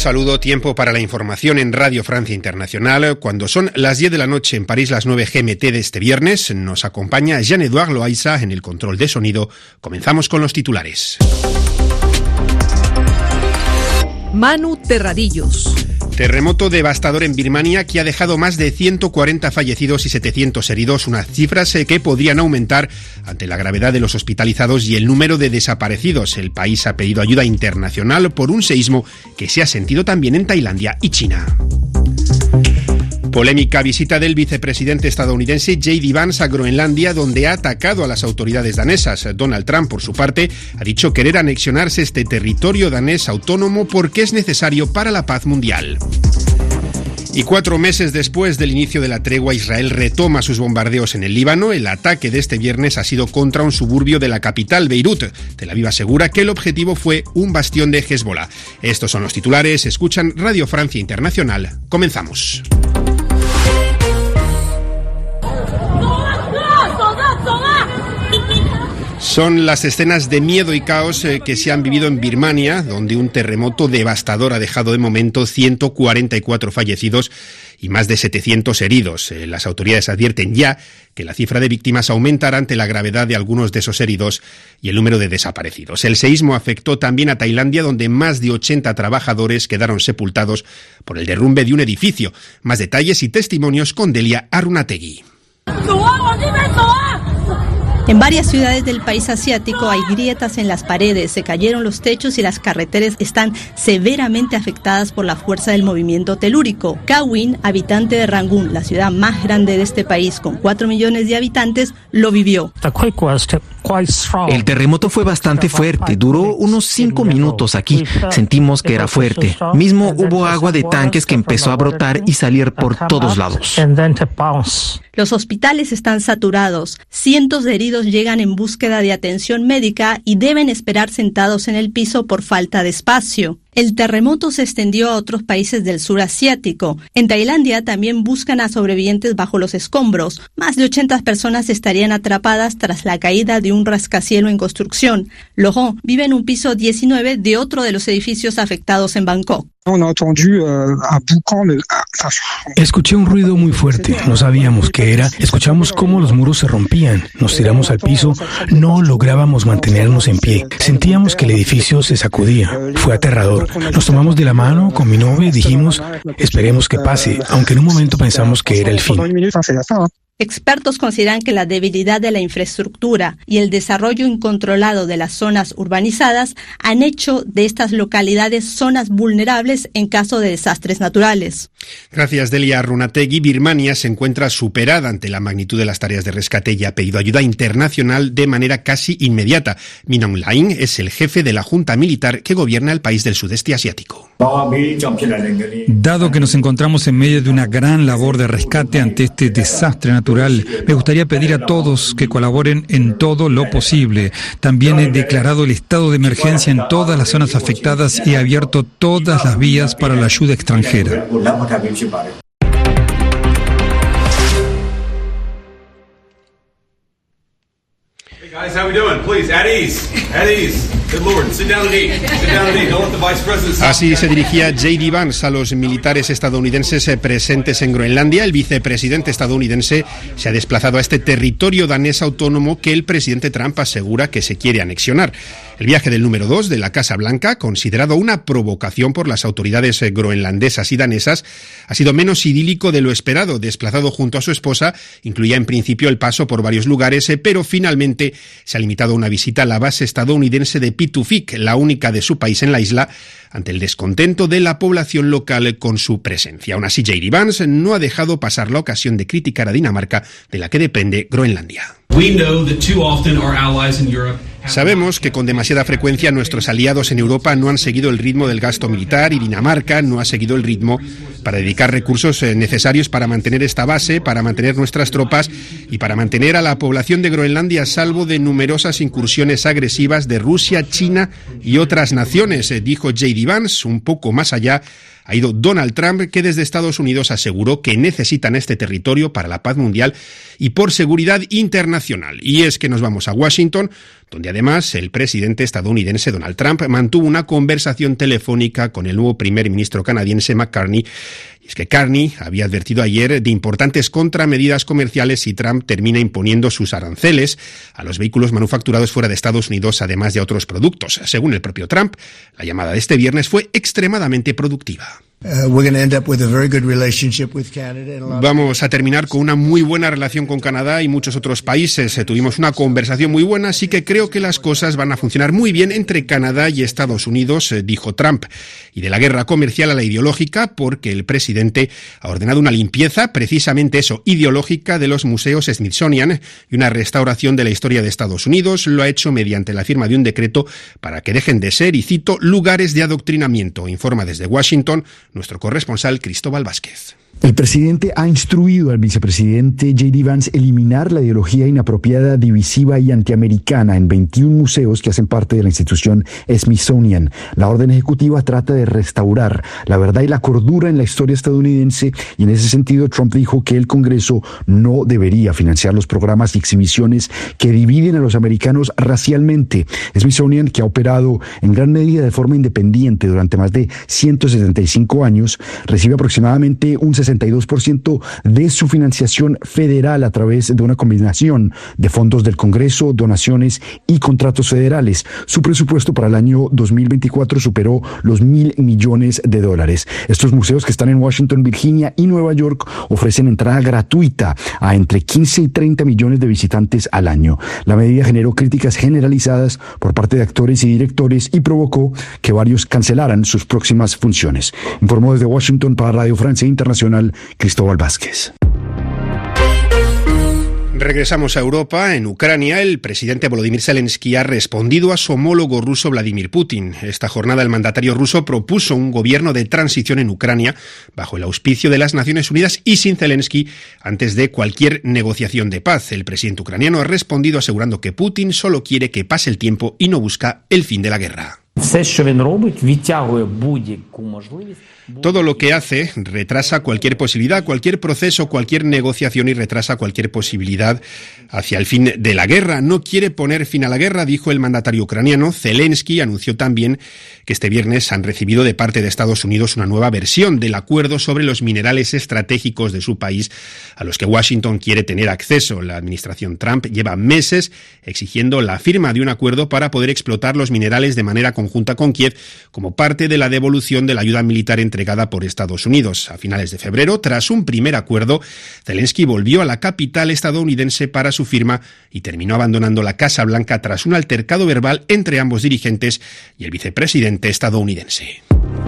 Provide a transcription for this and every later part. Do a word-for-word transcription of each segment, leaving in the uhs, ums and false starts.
saludo, tiempo para la información en Radio Francia Internacional. Cuando son las diez de la noche en París, las nueve G M T de este viernes, nos acompaña Jean-Edouard Loaiza en el control de sonido. Comenzamos con los titulares. Manu Terradillos. Terremoto devastador en Birmania que ha dejado más de ciento cuarenta fallecidos y setecientos heridos, unas cifras que podrían aumentar ante la gravedad de los hospitalizados y el número de desaparecidos. El país ha pedido ayuda internacional por un seísmo que se ha sentido también en Tailandia y China. Polémica visita del vicepresidente estadounidense J D Vance a Groenlandia, donde ha atacado a las autoridades danesas. Donald Trump, por su parte, ha dicho querer anexionarse este territorio danés autónomo porque es necesario para la paz mundial. Y cuatro meses después del inicio de la tregua, Israel retoma sus bombardeos en el Líbano. El ataque de este viernes ha sido contra un suburbio de la capital, Beirut. Tel Aviv asegura que el objetivo fue un bastión de Hezbollah. Estos son los titulares. Escuchan Radio Francia Internacional. Comenzamos. Son las escenas de miedo y caos eh, que se han vivido en Birmania, donde un terremoto devastador ha dejado de momento ciento cuarenta y cuatro fallecidos y más de setecientos heridos. Eh, las autoridades advierten ya que la cifra de víctimas aumentará ante la gravedad de algunos de esos heridos y el número de desaparecidos. El seísmo afectó también a Tailandia, donde más de ochenta trabajadores quedaron sepultados por el derrumbe de un edificio. Más detalles y testimonios con Delia Arunategui. En varias ciudades del país asiático hay grietas en las paredes, se cayeron los techos y las carreteras están severamente afectadas por la fuerza del movimiento telúrico. Kawin, habitante de Rangún, la ciudad más grande de este país con cuatro millones de habitantes, lo vivió. El terremoto fue bastante fuerte, duró unos cinco minutos aquí, sentimos que era fuerte. Mismo hubo agua de tanques que empezó a brotar y salir por todos lados. Los hospitales están saturados, cientos de heridos llegan en búsqueda de atención médica y deben esperar sentados en el piso por falta de espacio. El terremoto se extendió a otros países del sur asiático. En Tailandia también buscan a sobrevivientes bajo los escombros. Más de ochenta personas estarían atrapadas tras la caída de un rascacielos en construcción. Loho vive en un piso diecinueve de otro de los edificios afectados en Bangkok. Escuché un ruido muy fuerte, no sabíamos qué era, escuchamos cómo los muros se rompían, nos tiramos al piso, no lográbamos mantenernos en pie, sentíamos que el edificio se sacudía, fue aterrador, nos tomamos de la mano con mi novia y dijimos, esperemos que pase, aunque en un momento pensamos que era el fin. Expertos consideran que la debilidad de la infraestructura y el desarrollo incontrolado de las zonas urbanizadas han hecho de estas localidades zonas vulnerables en caso de desastres naturales. Gracias, Delia Arunategui. Birmania se encuentra superada ante la magnitud de las tareas de rescate y ha pedido ayuda internacional de manera casi inmediata. Min Aung Hlaing es el jefe de la junta militar que gobierna el país del sudeste asiático. Dado que nos encontramos en medio de una gran labor de rescate ante este desastre natural, me gustaría pedir a todos que colaboren en todo lo posible. También he declarado el estado de emergencia en todas las zonas afectadas y he abierto todas las vías para la ayuda extranjera. Guys, how we doing? Please, at ease, at ease. Good Lord, sit down and eat. Sit down and eat. Don't let the Vice President... Así se dirigía J D Vance a los militares estadounidenses presentes en Groenlandia. El vicepresidente estadounidense se ha desplazado a este territorio danés autónomo que el presidente Trump asegura que se quiere anexionar. El viaje del número dos de la Casa Blanca, considerado una provocación por las autoridades groenlandesas y danesas, ha sido menos idílico de lo esperado. Desplazado junto a su esposa, incluía en principio el paso por varios lugares, pero finalmente se ha limitado a una visita a la base estadounidense de Pituffik, la única de su país en la isla, ante el descontento de la población local con su presencia. Aún así, J D Vance no ha dejado pasar la ocasión de criticar a Dinamarca, de la que depende Groenlandia. Sabemos que con demasiada frecuencia nuestros aliados en Europa no han seguido el ritmo del gasto militar y Dinamarca no ha seguido el ritmo para dedicar recursos necesarios para mantener esta base, para mantener nuestras tropas y para mantener a la población de Groenlandia a salvo de numerosas incursiones agresivas de Rusia, China y otras naciones, dijo J D Vance, un poco más allá, ha ido Donald Trump, que desde Estados Unidos aseguró que necesitan este territorio para la paz mundial y por seguridad internacional. Y es que nos vamos a Washington, donde además el presidente estadounidense Donald Trump mantuvo una conversación telefónica con el nuevo primer ministro canadiense McCartney. Y es que Carney había advertido ayer de importantes contramedidas comerciales si Trump termina imponiendo sus aranceles a los vehículos manufacturados fuera de Estados Unidos, además de a otros productos. Según el propio Trump, la llamada de este viernes fue extremadamente productiva. Vamos a terminar con una muy buena relación con Canadá y muchos otros países. Tuvimos una conversación muy buena, así que creo que las cosas van a funcionar muy bien entre Canadá y Estados Unidos, dijo Trump. Y de la guerra comercial a la ideológica, porque el presidente ha ordenado una limpieza, precisamente eso, ideológica, de los museos Smithsonian y una restauración de la historia de Estados Unidos. Lo ha hecho mediante la firma de un decreto para que dejen de ser, y cito, lugares de adoctrinamiento. Informa desde Washington nuestro corresponsal Cristóbal Vázquez. El presidente ha instruido al vicepresidente J D Vance eliminar la ideología inapropiada, divisiva y antiamericana en veintiún museos que hacen parte de la institución Smithsonian. La orden ejecutiva trata de restaurar la verdad y la cordura en la historia estadounidense, y en ese sentido Trump dijo que el Congreso no debería financiar los programas y exhibiciones que dividen a los americanos racialmente. Smithsonian, que ha operado en gran medida de forma independiente durante más de ciento setenta y cinco años, recibe aproximadamente un sesenta y dos por ciento de su financiación federal a través de una combinación de fondos del Congreso, donaciones y contratos federales. Su presupuesto para el año dos mil veinticuatro superó los mil millones de dólares. Estos museos, que están en Washington, Virginia y Nueva York, ofrecen entrada gratuita a entre quince y treinta millones de visitantes al año. La medida generó críticas generalizadas por parte de actores y directores y provocó que varios cancelaran sus próximas funciones. Informó desde Washington para Radio Francia Internacional Cristóbal Vázquez. Regresamos a Europa. En Ucrania, el presidente Volodymyr Zelensky ha respondido a su homólogo ruso Vladimir Putin. Esta jornada el mandatario ruso propuso un gobierno de transición en Ucrania bajo el auspicio de las Naciones Unidas y sin Zelensky antes de cualquier negociación de paz. El presidente ucraniano ha respondido asegurando que Putin solo quiere que pase el tiempo y no busca el fin de la guerra. Todo lo que hace retrasa cualquier posibilidad, cualquier proceso, cualquier negociación, y retrasa cualquier posibilidad hacia el fin de la guerra. No quiere poner fin a la guerra, dijo el mandatario ucraniano. Zelensky anunció también que este viernes han recibido de parte de Estados Unidos una nueva versión del acuerdo sobre los minerales estratégicos de su país, a los que Washington quiere tener acceso. La administración Trump lleva meses exigiendo la firma de un acuerdo para poder explotar los minerales de manera conjunta con Kiev, como parte de la devolución de la ayuda militar entregada por Estados Unidos. A finales de febrero, tras un primer acuerdo, Zelensky volvió a la capital estadounidense para su firma y terminó abandonando la Casa Blanca tras un altercado verbal entre ambos dirigentes y el vicepresidente estadounidense.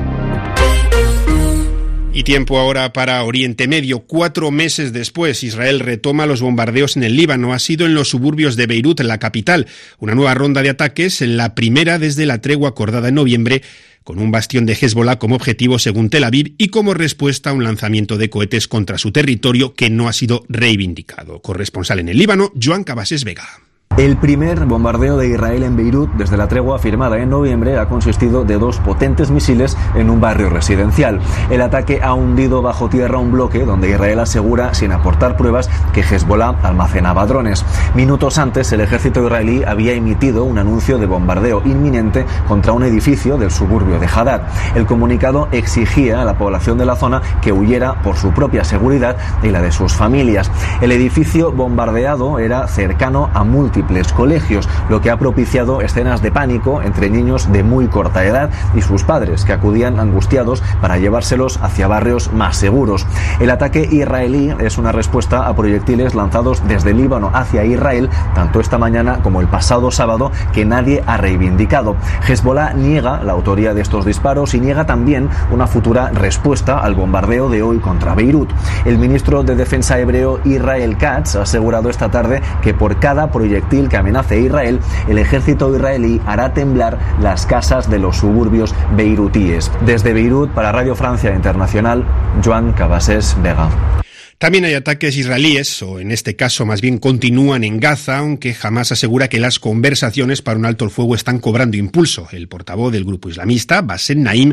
Y tiempo ahora para Oriente Medio. Cuatro meses después, Israel retoma los bombardeos en el Líbano. Ha sido en los suburbios de Beirut, la capital. Una nueva ronda de ataques, la primera desde la tregua acordada en noviembre, con un bastión de Hezbollah como objetivo según Tel Aviv y como respuesta a un lanzamiento de cohetes contra su territorio que no ha sido reivindicado. Corresponsal en el Líbano, Joan Cabasés Vega. El primer bombardeo de Israel en Beirut desde la tregua firmada en noviembre ha consistido de dos potentes misiles en un barrio residencial. El ataque ha hundido bajo tierra un bloque donde Israel asegura, sin aportar pruebas, que Hezbollah almacenaba drones. Minutos antes, el ejército israelí había emitido un anuncio de bombardeo inminente contra un edificio del suburbio de Hadad. El comunicado exigía a la población de la zona que huyera por su propia seguridad y la de sus familias. El edificio bombardeado era cercano a múltiples colegios, lo que ha propiciado escenas de pánico entre niños de muy corta edad y sus padres, que acudían angustiados para llevárselos hacia barrios más seguros. El ataque israelí es una respuesta a proyectiles lanzados desde Líbano hacia Israel, tanto esta mañana como el pasado sábado, que nadie ha reivindicado. Hezbollah niega la autoría de estos disparos y niega también una futura respuesta al bombardeo de hoy contra Beirut. El ministro de Defensa hebreo Israel Katz ha asegurado esta tarde que por cada proyectil que amenace a Israel, el ejército israelí hará temblar las casas de los suburbios beirutíes. Desde Beirut, para Radio Francia Internacional, Joan Cabasés Vega. También hay ataques israelíes, o en este caso más bien continúan en Gaza, aunque Hamás asegura que las conversaciones para un alto el fuego están cobrando impulso. El portavoz del grupo islamista, Bassem Naim,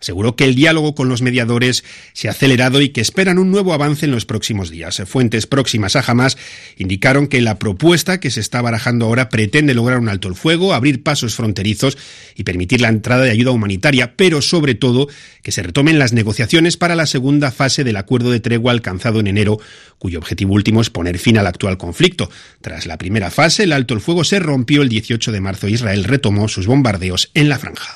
aseguró que el diálogo con los mediadores se ha acelerado y que esperan un nuevo avance en los próximos días. Fuentes próximas a Hamás indicaron que la propuesta que se está barajando ahora pretende lograr un alto el fuego, abrir pasos fronterizos y permitir la entrada de ayuda humanitaria, pero sobre todo que se retomen las negociaciones para la segunda fase del acuerdo de tregua alcanzado en enero, cuyo objetivo último es poner fin al actual conflicto. Tras la primera fase, el alto el fuego se rompió el dieciocho de marzo e Israel retomó sus bombardeos en la franja.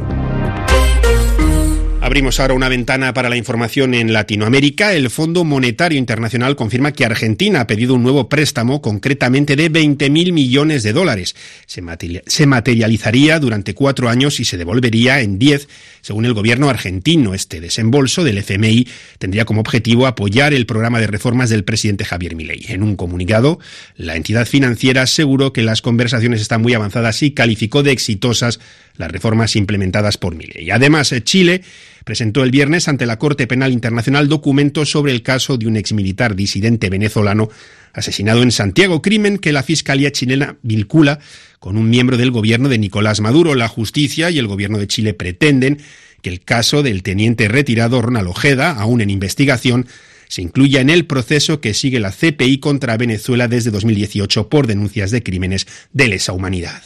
Abrimos ahora una ventana para la información en Latinoamérica. El Fondo Monetario Internacional confirma que Argentina ha pedido un nuevo préstamo, concretamente de veinte mil millones de dólares. Se materializaría durante cuatro años y se devolvería en diez, según el gobierno argentino. Este desembolso del F M I tendría como objetivo apoyar el programa de reformas del presidente Javier Milei. En un comunicado, la entidad financiera aseguró que las conversaciones están muy avanzadas y calificó de exitosas las reformas implementadas por Milei. Además, Chile presentó el viernes ante la Corte Penal Internacional documentos sobre el caso de un exmilitar disidente venezolano asesinado en Santiago, crimen que la Fiscalía chilena vincula con un miembro del gobierno de Nicolás Maduro. La justicia y el gobierno de Chile pretenden que el caso del teniente retirado Ronald Ojeda, aún en investigación, se incluya en el proceso que sigue la C P I contra Venezuela desde dos mil dieciocho por denuncias de crímenes de lesa humanidad.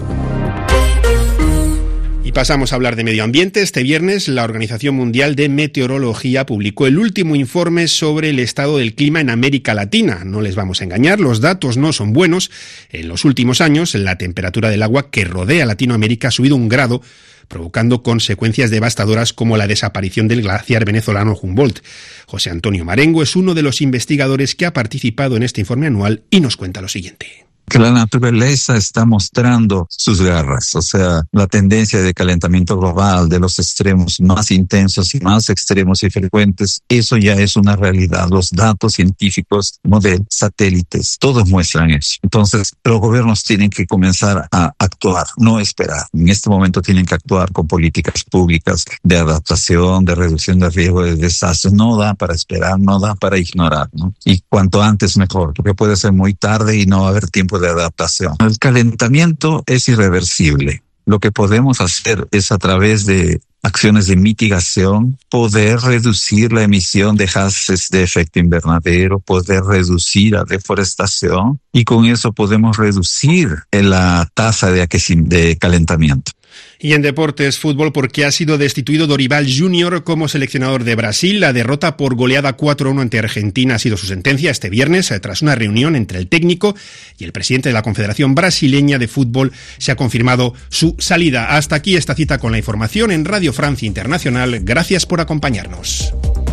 Y pasamos a hablar de medio ambiente. Este viernes, la Organización Mundial de Meteorología publicó el último informe sobre el estado del clima en América Latina. No les vamos a engañar, los datos no son buenos. En los últimos años, la temperatura del agua que rodea Latinoamérica ha subido un grado, provocando consecuencias devastadoras como la desaparición del glaciar venezolano Humboldt. José Antonio Marengo es uno de los investigadores que ha participado en este informe anual y nos cuenta lo siguiente. Que la naturaleza está mostrando sus garras, o sea, la tendencia de calentamiento global, de los extremos más intensos y más extremos y frecuentes, eso ya es una realidad. Los datos científicos, modelos, satélites, todos muestran eso. Entonces, los gobiernos tienen que comenzar a actuar, no esperar. En este momento tienen que actuar con políticas públicas de adaptación, de reducción de riesgo de desastres. No da para esperar, no da para ignorar, ¿no? Y cuanto antes mejor, porque puede ser muy tarde y no va a haber tiempo de adaptación. El calentamiento es irreversible. Lo que podemos hacer es, a través de acciones de mitigación, poder reducir la emisión de gases de efecto invernadero, poder reducir la deforestación y con eso podemos reducir la tasa de, de calentamiento. Y en deportes, fútbol, porque ha sido destituido Dorival junior como seleccionador de Brasil. La derrota por goleada cuatro a uno ante Argentina ha sido su sentencia este viernes. Tras una reunión entre el técnico y el presidente de la Confederación Brasileña de Fútbol, se ha confirmado su salida. Hasta aquí esta cita con la información en Radio Francia Internacional. Gracias por acompañarnos.